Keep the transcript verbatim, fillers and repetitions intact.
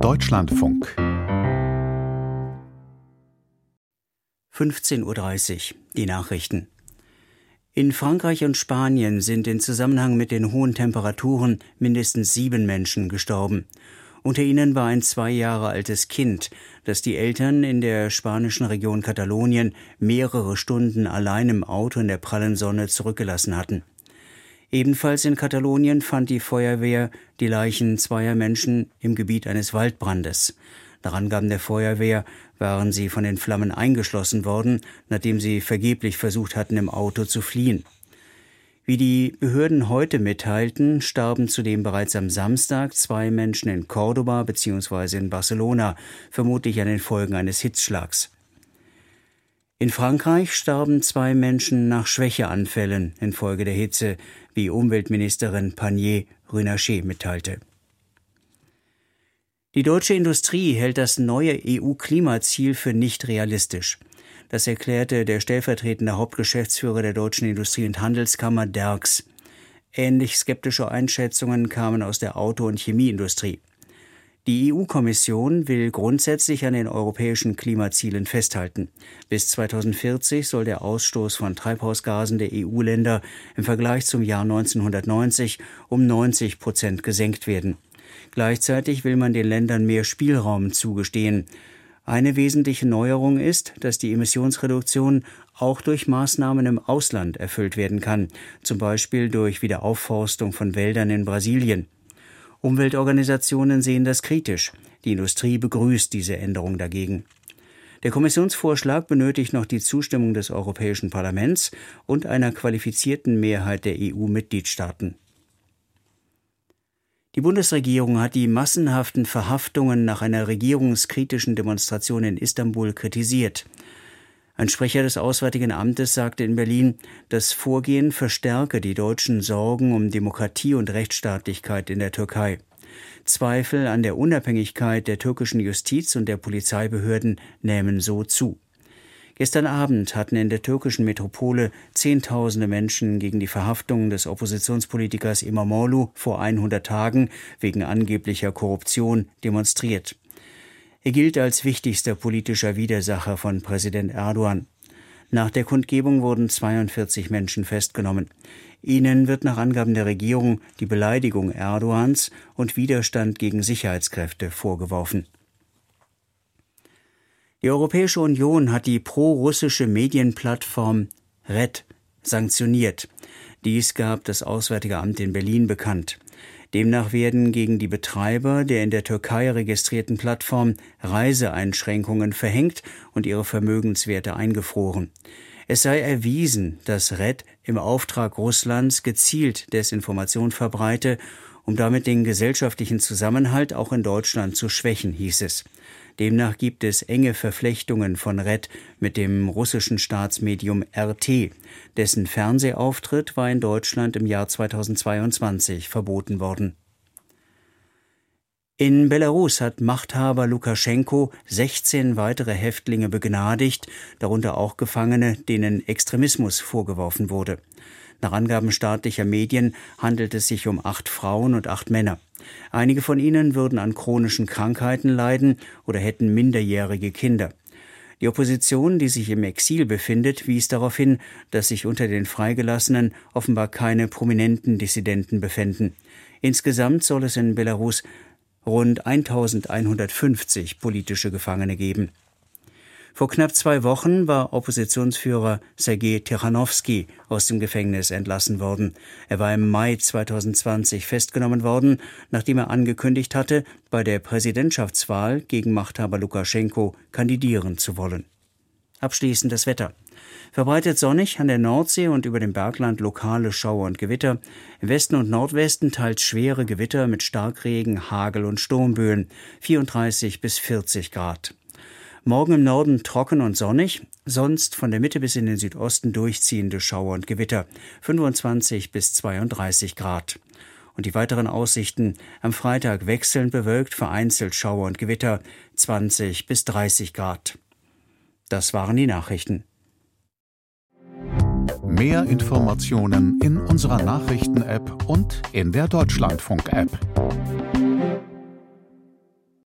Deutschlandfunk fünfzehn Uhr dreißig, die Nachrichten. In Frankreich und Spanien sind in Zusammenhang mit den hohen Temperaturen mindestens sieben Menschen gestorben. Unter ihnen war ein zwei Jahre altes Kind, das die Eltern in der spanischen Region Katalonien mehrere Stunden allein im Auto in der prallen Sonne zurückgelassen hatten. Ebenfalls in Katalonien fand die Feuerwehr die Leichen zweier Menschen im Gebiet eines Waldbrandes. Nach Angaben der Feuerwehr waren sie von den Flammen eingeschlossen worden, nachdem sie vergeblich versucht hatten, im Auto zu fliehen. Wie die Behörden heute mitteilten, starben zudem bereits am Samstag zwei Menschen in Cordoba bzw. in Barcelona, vermutlich an den Folgen eines Hitzschlags. In Frankreich starben zwei Menschen nach Schwächeanfällen infolge der Hitze, wie Umweltministerin Pannier-Runacher mitteilte. Die deutsche Industrie hält das neue E U-Klimaziel für nicht realistisch. Das erklärte der stellvertretende Hauptgeschäftsführer der Deutschen Industrie- und Handelskammer Derks. Ähnlich skeptische Einschätzungen kamen aus der Auto- und Chemieindustrie. Die E U-Kommission will grundsätzlich an den europäischen Klimazielen festhalten. Bis zweitausendvierzig soll der Ausstoß von Treibhausgasen der E U-Länder im Vergleich zum Jahr neunzehnhundertneunzig um neunzig Prozent gesenkt werden. Gleichzeitig will man den Ländern mehr Spielraum zugestehen. Eine wesentliche Neuerung ist, dass die Emissionsreduktion auch durch Maßnahmen im Ausland erfüllt werden kann, zum Beispiel durch Wiederaufforstung von Wäldern in Brasilien. Umweltorganisationen sehen das kritisch. Die Industrie begrüßt diese Änderung dagegen. Der Kommissionsvorschlag benötigt noch die Zustimmung des Europäischen Parlaments und einer qualifizierten Mehrheit der E U-Mitgliedstaaten. Die Bundesregierung hat die massenhaften Verhaftungen nach einer regierungskritischen Demonstration in Istanbul kritisiert. Ein Sprecher des Auswärtigen Amtes sagte in Berlin, das Vorgehen verstärke die deutschen Sorgen um Demokratie und Rechtsstaatlichkeit in der Türkei. Zweifel an der Unabhängigkeit der türkischen Justiz und der Polizeibehörden nähmen so zu. Gestern Abend hatten in der türkischen Metropole Zehntausende Menschen gegen die Verhaftung des Oppositionspolitikers İmamoğlu vor hundert Tagen wegen angeblicher Korruption demonstriert. Er gilt als wichtigster politischer Widersacher von Präsident Erdogan. Nach der Kundgebung wurden zweiundvierzig Menschen festgenommen. Ihnen wird nach Angaben der Regierung die Beleidigung Erdogans und Widerstand gegen Sicherheitskräfte vorgeworfen. Die Europäische Union hat die pro-russische Medienplattform Red sanktioniert. Dies gab das Auswärtige Amt in Berlin bekannt. Demnach werden gegen die Betreiber der in der Türkei registrierten Plattform Reiseeinschränkungen verhängt und ihre Vermögenswerte eingefroren. Es sei erwiesen, dass Red im Auftrag Russlands gezielt Desinformation verbreite, um damit den gesellschaftlichen Zusammenhalt auch in Deutschland zu schwächen, hieß es. Demnach gibt es enge Verflechtungen von Red mit dem russischen Staatsmedium R T. Dessen Fernsehauftritt war in Deutschland im Jahr zweitausendzweiundzwanzig verboten worden. In Belarus hat Machthaber Lukaschenko sechzehn weitere Häftlinge begnadigt, darunter auch Gefangene, denen Extremismus vorgeworfen wurde. Nach Angaben staatlicher Medien handelt es sich um acht Frauen und acht Männer. Einige von ihnen würden an chronischen Krankheiten leiden oder hätten minderjährige Kinder. Die Opposition, die sich im Exil befindet, wies darauf hin, dass sich unter den Freigelassenen offenbar keine prominenten Dissidenten befänden. Insgesamt soll es in Belarus rund eintausendeinhundertfünfzig politische Gefangene geben. Vor knapp zwei Wochen war Oppositionsführer Sergej Tichanowski aus dem Gefängnis entlassen worden. Er war im Mai zweitausendzwanzig festgenommen worden, nachdem er angekündigt hatte, bei der Präsidentschaftswahl gegen Machthaber Lukaschenko kandidieren zu wollen. Abschließend das Wetter. Verbreitet sonnig, an der Nordsee und über dem Bergland lokale Schauer und Gewitter. Im Westen und Nordwesten teils schwere Gewitter mit Starkregen, Hagel und Sturmböen. vierunddreißig bis vierzig Grad. Morgen im Norden trocken und sonnig, sonst von der Mitte bis in den Südosten durchziehende Schauer und Gewitter, fünfundzwanzig bis zweiunddreißig Grad. Und die weiteren Aussichten: am Freitag wechselnd bewölkt, vereinzelt Schauer und Gewitter, zwanzig bis dreißig Grad. Das waren die Nachrichten. Mehr Informationen in unserer Nachrichten-App und in der Deutschlandfunk-App.